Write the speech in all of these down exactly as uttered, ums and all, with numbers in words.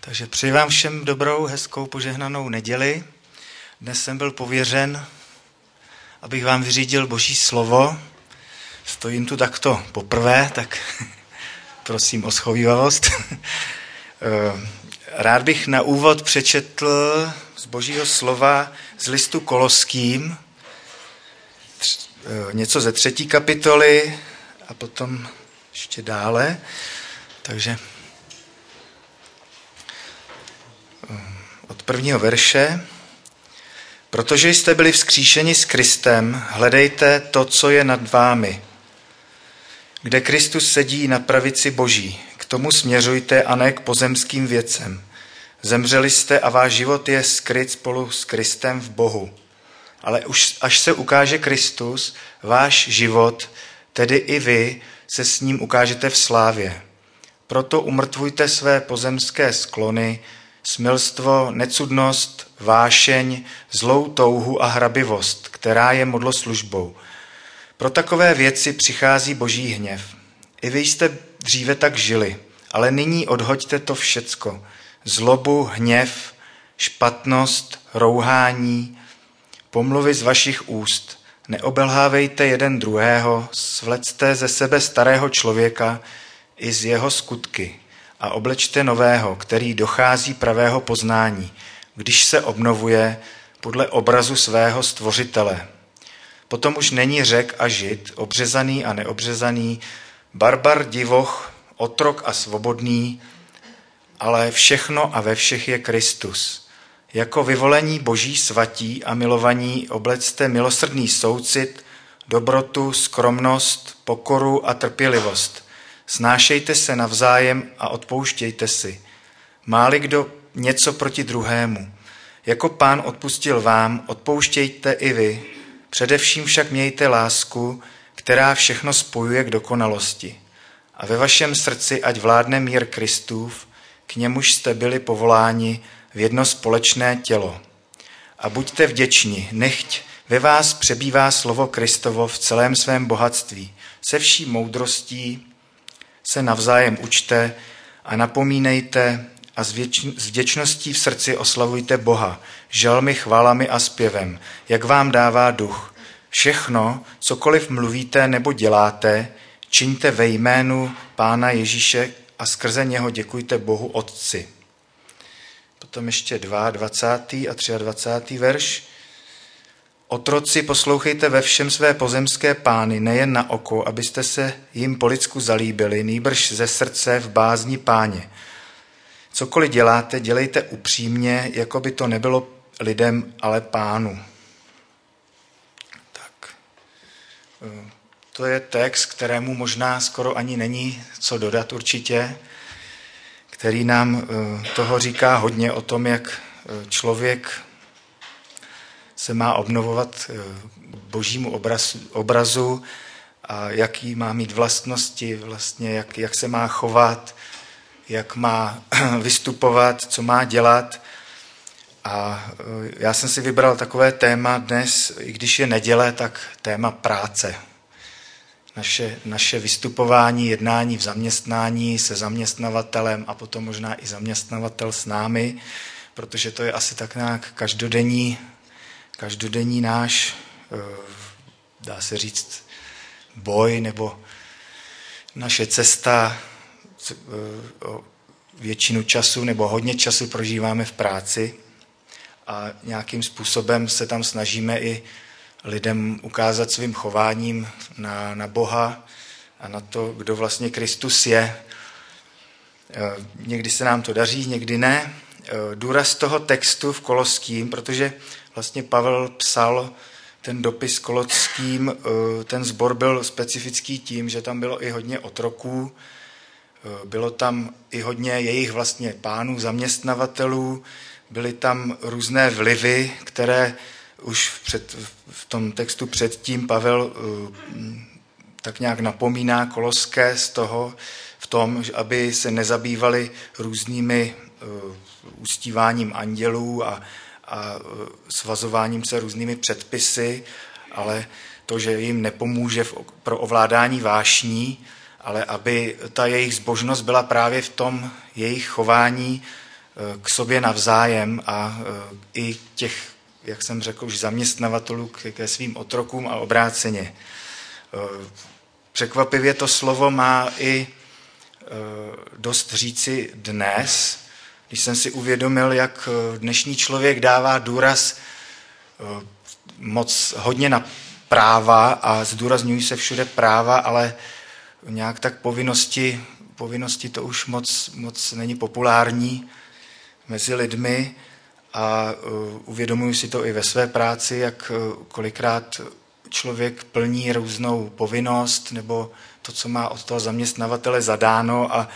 Takže přeji vám všem dobrou, hezkou, požehnanou neděli. Dnes jsem byl pověřen, abych vám vyřídil Boží slovo. Stojím tu takto poprvé, tak prosím o shovívavost. Rád bych na úvod přečetl z Božího slova z listu Koloským něco ze třetí kapitoly a potom ještě dále. Takže od prvního verše. Protože jste byli vzkříšeni s Kristem, hledejte to, co je nad vámi, kde Kristus sedí na pravici Boží. K tomu směřujte a ne k pozemským věcem. Zemřeli jste a váš život je skryt spolu s Kristem v Bohu. Ale už až se ukáže Kristus, váš život, tedy i vy, se s ním ukážete v slávě. Proto umrtvujte své pozemské sklony, smilstvo, necudnost, vášeň, zlou touhu a hrabivost, která je modloslužbou. Pro takové věci přichází Boží hněv. I vy jste dříve tak žili, ale nyní odhoďte to všecko. Zlobu, hněv, špatnost, rouhání, pomluvy z vašich úst. Neobelhávejte jeden druhého, svlecte ze sebe starého člověka i z jeho skutky a oblečte nového, který dochází pravého poznání, když se obnovuje podle obrazu svého stvořitele. Potom už není Řek a Žid, obřezaný a neobřezaný, barbar, divoch, otrok a svobodný, ale všechno a ve všech je Kristus. Jako vyvolení Boží svatí a milovaní oblecte milosrdný soucit, dobrotu, skromnost, pokoru a trpělivost. Snášejte se navzájem a odpouštějte si. Má-li kdo něco proti druhému, jako Pán odpustil vám, odpouštějte i vy. Především však mějte lásku, která všechno spojuje k dokonalosti. A ve vašem srdci ať vládne mír Kristův, k němuž jste byli povoláni v jedno společné tělo. A buďte vděční, nechť ve vás přebývá slovo Kristovo v celém svém bohatství. Se vší moudrostí se navzájem učte a napomínejte a s vděčností v srdci oslavujte Boha, žalmy, chválami a zpěvem, jak vám dává duch. Všechno, cokoliv mluvíte nebo děláte, čiňte ve jménu Pána Ježíše a skrze něho děkujte Bohu Otci. Potom ještě dvacátý a dvacátý třetí verš. Otroci, poslouchejte ve všem své pozemské pány, nejen na oko, abyste se jim po lidsku zalíbili, nýbrž ze srdce v bázni Páně. Cokoliv děláte, dělejte upřímně, jako by to nebylo lidem, ale Pánu. Tak. To je text, kterému možná skoro ani není co dodat určitě, který nám toho říká hodně o tom, jak člověk se má obnovovat Božímu obrazu, obrazu a jaký má mít vlastnosti, vlastně jak, jak se má chovat, jak má vystupovat, co má dělat. A já jsem si vybral takové téma dnes, i když je neděle, tak téma práce. Naše, naše vystupování, jednání v zaměstnání se zaměstnavatelem a potom možná i zaměstnavatel s námi, protože to je asi tak nějak každodenní Každodenní náš, dá se říct, boj nebo naše cesta, většinu času nebo hodně času prožíváme v práci a nějakým způsobem se tam snažíme i lidem ukázat svým chováním na, na Boha a na to, kdo vlastně Kristus je. Někdy se nám to daří, někdy ne. Důraz toho textu v Koloským, protože vlastně Pavel psal ten dopis Koloským, ten sbor byl specifický tím, že tam bylo i hodně otroků, bylo tam i hodně jejich vlastně pánů, zaměstnavatelů, byly tam různé vlivy, které už před, v tom textu předtím Pavel tak nějak napomíná Koloské z toho, v tom, aby se nezabývali různými uctíváním andělů a a svazováním se různými předpisy, ale to, že jim nepomůže pro ovládání vášní, ale aby ta jejich zbožnost byla právě v tom jejich chování k sobě navzájem a i těch, jak jsem řekl, už zaměstnavatelů ke svým otrokům a obráceně. Překvapivě to slovo má i dost říci dnes, když jsem si uvědomil, jak dnešní člověk dává důraz moc hodně na práva a zdůrazňují se všude práva, ale nějak tak povinnosti, povinnosti to už moc, moc není populární mezi lidmi a uvědomuji si to i ve své práci, jak kolikrát člověk plní různou povinnost nebo to, co má od toho zaměstnavatele zadáno a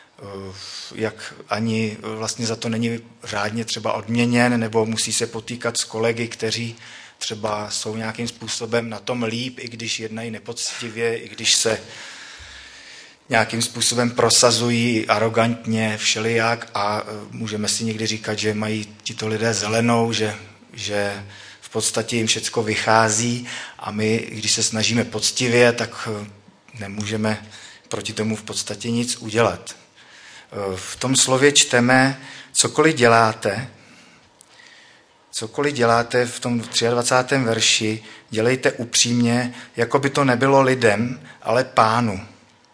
jak ani vlastně za to není řádně třeba odměněn nebo musí se potýkat s kolegy, kteří třeba jsou nějakým způsobem na tom líp, i když jednají nepoctivě, i když se nějakým způsobem prosazují arrogantně všelijak a můžeme si někdy říkat, že mají tito lidé zelenou, že, že v podstatě jim všecko vychází a my, když se snažíme poctivě, tak nemůžeme proti tomu v podstatě nic udělat. V tom slově čteme, cokoliv děláte, cokoliv děláte v tom dvacátém třetím verši, dělejte upřímně, jako by to nebylo lidem, ale Pánu.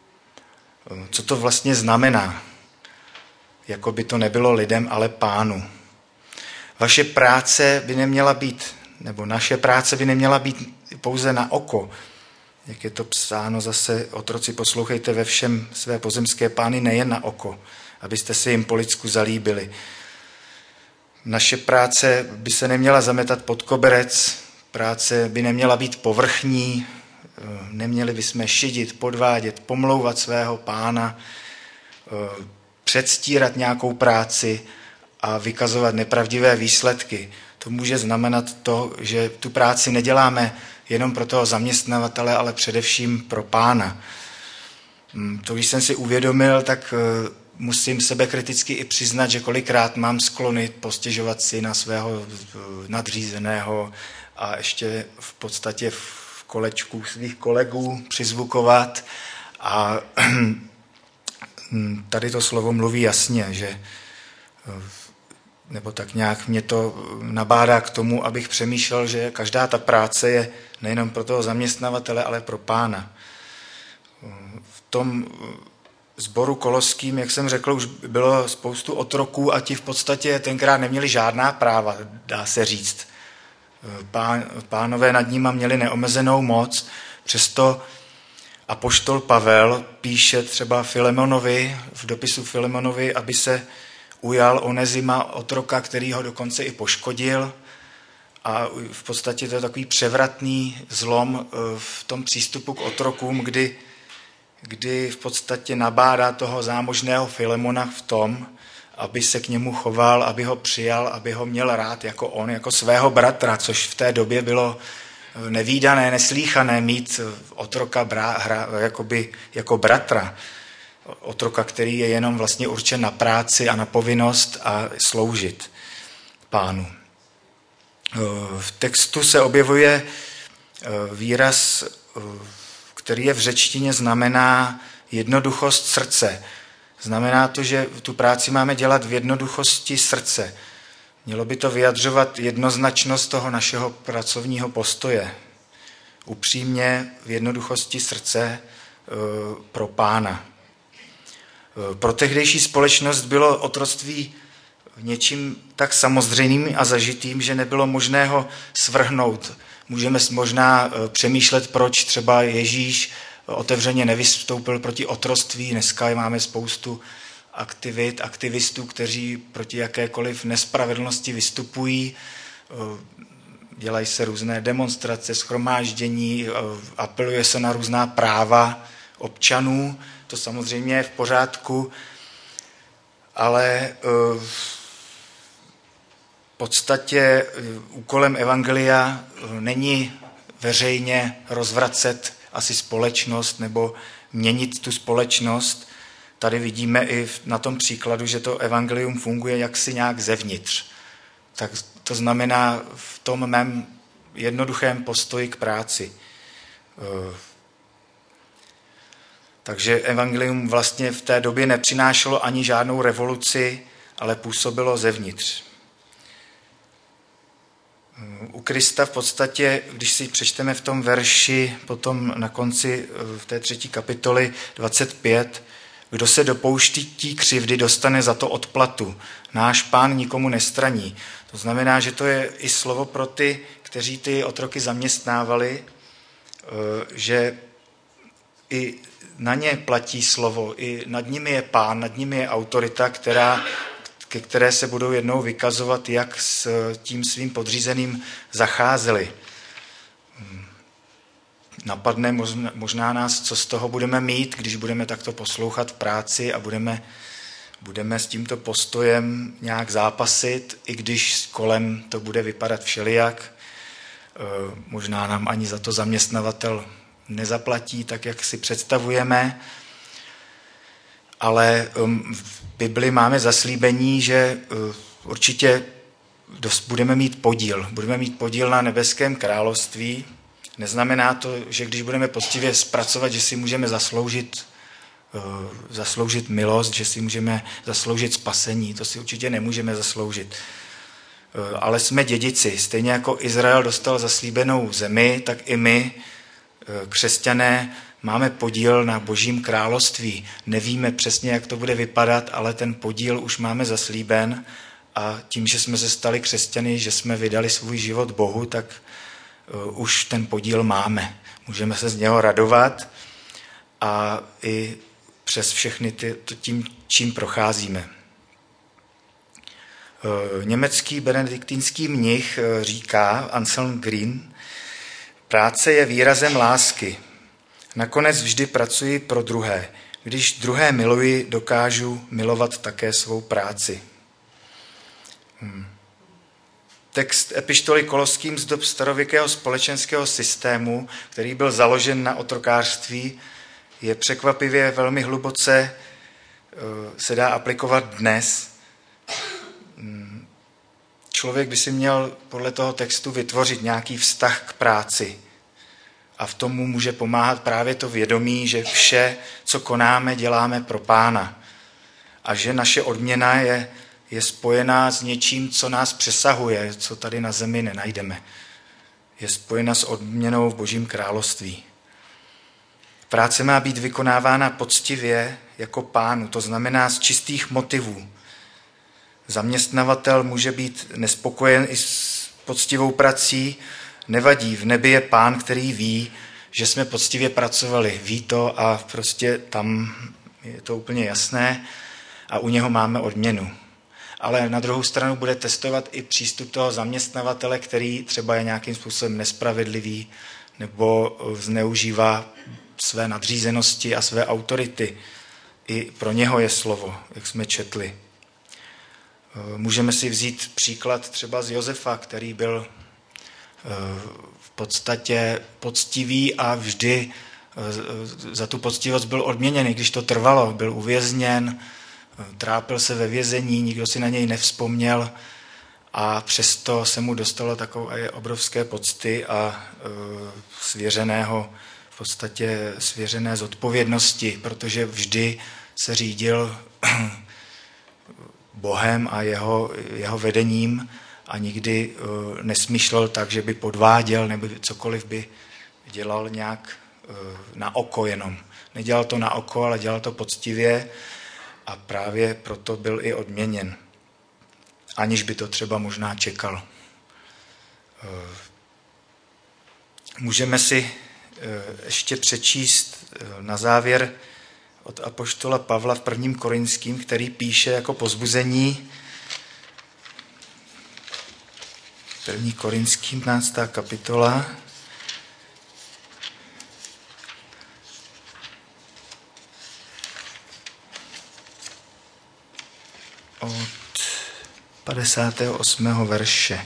Co to vlastně znamená? Jako by to nebylo lidem, ale Pánu. Vaše práce by neměla být, nebo naše práce by neměla být pouze na oko. Jak je to psáno zase, otroci, poslouchejte ve všem své pozemské pány nejen na oko, abyste se jim po lidsku zalíbili. Naše práce by se neměla zametat pod koberec, práce by neměla být povrchní, neměli bychom šidit, podvádět, pomlouvat svého Pána, předstírat nějakou práci a vykazovat nepravdivé výsledky. To může znamenat to, že tu práci neděláme jenom pro toho zaměstnavatele, ale především pro Pána. To, když jsem si uvědomil, tak musím sebekriticky i přiznat, že kolikrát mám sklony postěžovat si na svého nadřízeného a ještě v podstatě v kolečku svých kolegů přizvukovat. A tady to slovo mluví jasně, že nebo tak nějak mě to nabádá k tomu, abych přemýšlel, že každá ta práce je nejenom pro toho zaměstnavatele, ale pro Pána. V tom sboru koloským, jak jsem řekl, už bylo spoustu otroků a ti v podstatě tenkrát neměli žádná práva, dá se říct. Pán, pánové nad nima měli neomezenou moc, přesto apoštol Pavel píše třeba Filemonovi, v dopisu Filemonovi, aby se ujal Onezima, otroka, který ho dokonce i poškodil. A v podstatě to je takový převratný zlom v tom přístupu k otrokům, kdy, kdy v podstatě nabádá toho zámožného Filemona v tom, aby se k němu choval, aby ho přijal, aby ho měl rád jako on, jako svého bratra, což v té době bylo nevídané, neslíchané mít otroka brá, hra, jakoby, jako bratra. Otroka, který je jenom vlastně určen na práci a na povinnost a sloužit Pánu. V textu se objevuje výraz, který je v řečtině znamená jednoduchost srdce. Znamená to, že tu práci máme dělat v jednoduchosti srdce. Mělo by to vyjadřovat jednoznačnost toho našeho pracovního postoje. Upřímně v jednoduchosti srdce pro Pána. Pro tehdejší společnost bylo otroctví něčím tak samozřejmým a zažitým, že nebylo možné ho svrhnout. Můžeme možná přemýšlet, proč třeba Ježíš otevřeně nevystoupil proti otroctví. Dneska máme spoustu aktivit, aktivistů, kteří proti jakékoliv nespravedlnosti vystupují. Dělají se různé demonstrace, shromáždění, apeluje se na různá práva občanů. To samozřejmě je v pořádku, ale v podstatě úkolem evangelia není veřejně rozvracet asi společnost nebo měnit tu společnost. Tady vidíme i na tom příkladu, že to evangelium funguje jaksi nějak zevnitř. Tak to znamená v tom mém jednoduchém postoji k práci. Takže evangelium vlastně v té době nepřinášelo ani žádnou revoluci, ale působilo zevnitř. U Krista v podstatě, když si přečteme v tom verši, potom na konci v té třetí kapitoly dvacet pět, kdo se dopouští tí křivdy, dostane za to odplatu. Náš Pán nikomu nestraní. To znamená, že to je i slovo pro ty, kteří ty otroky zaměstnávali, že i na ně platí slovo, i nad nimi je Pán, nad nimi je autorita, která, ke které se budou jednou vykazovat, jak s tím svým podřízeným zacházeli. Napadne možná nás, co z toho budeme mít, když budeme takto poslouchat v práci a budeme, budeme s tímto postojem nějak zápasit, i když kolem to bude vypadat všelijak. Možná nám ani za to zaměstnavatel nezaplatí, tak jak si představujeme. Ale v Bibli máme zaslíbení, že určitě budeme mít podíl. Budeme mít podíl na nebeském království. Neznamená to, že když budeme poctivě zpracovat, že si můžeme zasloužit, zasloužit milost, že si můžeme zasloužit spasení. To si určitě nemůžeme zasloužit. Ale jsme dědici. Stejně jako Izrael dostal zaslíbenou zemi, tak i my, křesťané, máme podíl na Božím království. Nevíme přesně, jak to bude vypadat, ale ten podíl už máme zaslíben a tím, že jsme se stali křesťany, že jsme vydali svůj život Bohu, tak už ten podíl máme. Můžeme se z něho radovat a i přes všechny ty, tím, čím procházíme. Německý benediktínský mnich říká, Anselm Green, práce je výrazem lásky. Nakonec vždy pracuji pro druhé. Když druhé miluji, dokážu milovat také svou práci. Hmm. Text epištoly Koloským z dob starověkého společenského systému, který byl založen na otrokářství, je překvapivě velmi hluboce, se dá aplikovat dnes. Člověk by si měl podle toho textu vytvořit nějaký vztah k práci. A v tomu může pomáhat právě to vědomí, že vše, co konáme, děláme pro Pána. A že naše odměna je, je spojená s něčím, co nás přesahuje, co tady na zemi nenajdeme. Je spojena s odměnou v Božím království. Práce má být vykonávána poctivě jako Pánu, to znamená z čistých motivů. Zaměstnavatel může být nespokojen i s poctivou prací, nevadí, v nebi je Pán, který ví, že jsme poctivě pracovali. Ví to a prostě tam je to úplně jasné a u něho máme odměnu. Ale na druhou stranu bude testovat i přístup toho zaměstnavatele, který třeba je nějakým způsobem nespravedlivý nebo zneužívá své nadřízenosti a své autority. I pro něho je slovo, jak jsme četli. Můžeme si vzít příklad třeba z Josefa, který byl v podstatě poctivý a vždy za tu poctivost byl odměněn, když to trvalo. Byl uvězněn, trápil se ve vězení, nikdo si na něj nevzpomněl a přesto se mu dostalo takové obrovské pocty a svěřeného, v podstatě svěřené zodpovědnosti, protože vždy se řídil Bohem a jeho, jeho vedením a nikdy uh, nesmýšlel tak, že by podváděl nebo cokoliv by dělal nějak uh, na oko jenom. Nedělal to na oko, ale dělal to poctivě a právě proto byl i odměněn. Aniž by to třeba možná čekal. Uh, můžeme si uh, ještě přečíst uh, na závěr od apoštola Pavla v prvním Korinským, který píše jako povzbuzení. První Korinským, patnáctá kapitola. Od padesátého osmého verše.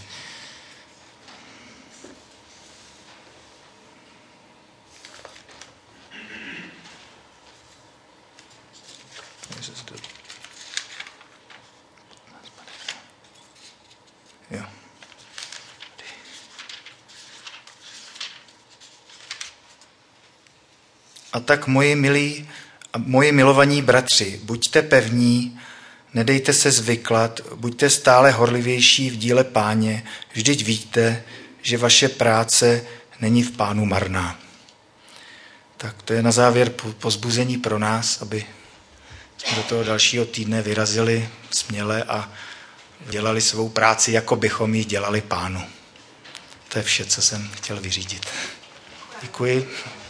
Jo. A tak, moji milí a moji milovaní bratři, buďte pevní, nedejte se zvyklat, buďte stále horlivější v díle Páně, vždyť víte, že vaše práce není v Pánu marná. Tak to je na závěr povzbuzení pro nás, aby jsme do toho dalšího týdne vyrazili směle a dělali svou práci, jako bychom ji dělali Pánu. To je vše, co jsem chtěl vyřídit. Děkuji.